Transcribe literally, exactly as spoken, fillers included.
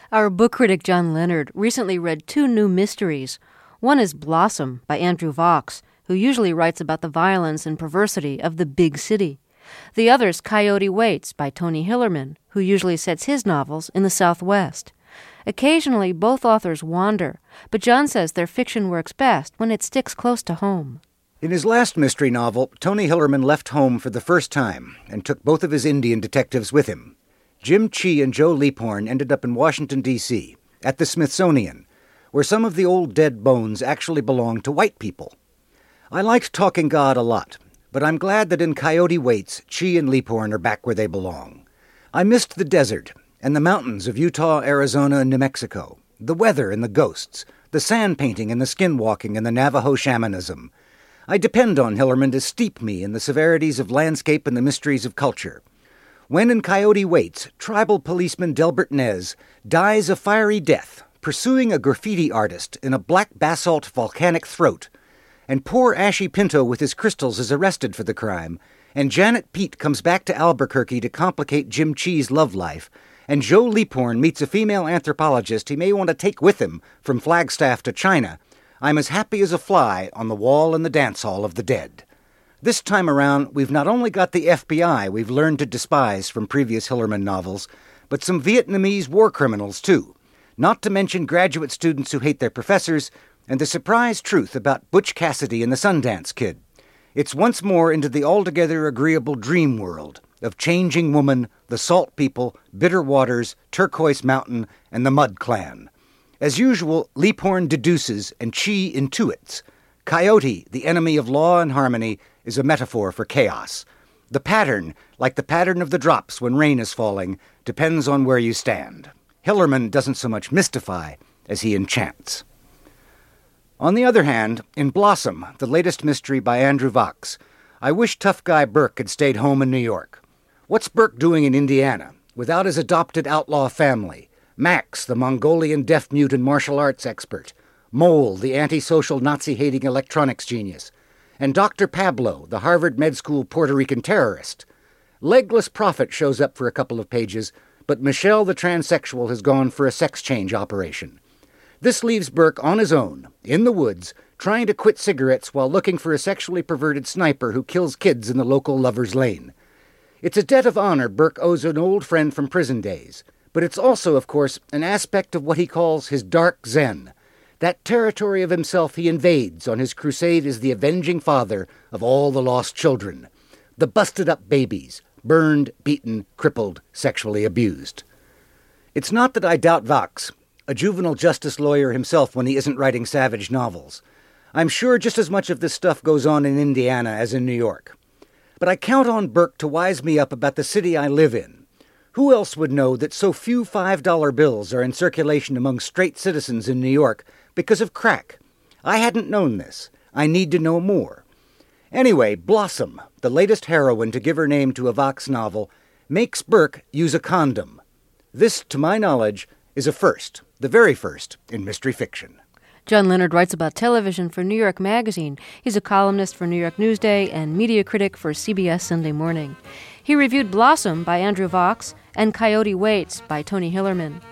Our book critic John Leonard recently read two new mysteries. One is Blossom by Andrew Vaux, who usually writes about the violence and perversity of the big city. The other is Coyote Waits by Tony Hillerman, who usually sets his novels in the Southwest. Occasionally, both authors wander, but John says their fiction works best when it sticks close to home. In his last mystery novel, Tony Hillerman left home for the first time and took both of his Indian detectives with him. Jim Chee and Joe Leaphorn ended up in Washington, D C, at the Smithsonian, where some of the old dead bones actually belonged to white people. I liked Talking God a lot, but I'm glad that in Coyote Waits, Chee and Leaphorn are back where they belong. I missed the desert and the mountains of Utah, Arizona, and New Mexico, the weather and the ghosts, the sand painting and the skinwalking and the Navajo shamanism. I depend on Hillerman to steep me in the severities of landscape and the mysteries of culture. When in Coyote Waits, tribal policeman Delbert Nez dies a fiery death, pursuing a graffiti artist in a black basalt volcanic throat, and poor Ashy Pinto with his crystals is arrested for the crime, and Janet Pete comes back to Albuquerque to complicate Jim Chee's love life, and Joe Leaphorn meets a female anthropologist he may want to take with him from Flagstaff to China, I'm as happy as a fly on the wall in the dance hall of the dead. This time around, we've not only got the F B I we've learned to despise from previous Hillerman novels, but some Vietnamese war criminals, too, not to mention graduate students who hate their professors, and the surprise truth about Butch Cassidy and the Sundance Kid. It's once more into the altogether agreeable dream world of Changing Woman, the Salt People, Bitter Waters, Turquoise Mountain, and the Mud Clan. As usual, Leaphorn deduces and Chee intuits. Coyote, the enemy of law and harmony, is a metaphor for chaos. The pattern, like the pattern of the drops when rain is falling, depends on where you stand. Hillerman doesn't so much mystify as he enchants. On the other hand, in Blossom, the latest mystery by Andrew Vaux, I wish tough guy Burke had stayed home in New York. What's Burke doing in Indiana, without his adopted outlaw family? Max, the Mongolian deaf-mute and martial arts expert. Mole, the antisocial Nazi-hating electronics genius. And Doctor Pablo, the Harvard Med School Puerto Rican terrorist. Legless Prophet shows up for a couple of pages, but Michelle the transsexual has gone for a sex change operation. This leaves Burke on his own, in the woods, trying to quit cigarettes while looking for a sexually perverted sniper who kills kids in the local lover's lane. It's a debt of honor Burke owes an old friend from prison days, but it's also, of course, an aspect of what he calls his dark zen, that territory of himself he invades on his crusade as the avenging father of all the lost children, the busted-up babies, burned, beaten, crippled, sexually abused. It's not that I doubt Vaux, a juvenile justice lawyer himself when he isn't writing savage novels. I'm sure just as much of this stuff goes on in Indiana as in New York. But I count on Burke to wise me up about the city I live in. Who else would know that so few five dollar bills are in circulation among straight citizens in New York because of crack? I hadn't known this. I need to know more. Anyway, Blossom, the latest heroine to give her name to a Vaux novel, makes Burke use a condom. This, to my knowledge, is a first, the very first, in mystery fiction. John Leonard writes about television for New York Magazine. He's a columnist for New York Newsday and media critic for C B S Sunday Morning. He reviewed Blossom by Andrew Vaux and Coyote Waits by Tony Hillerman.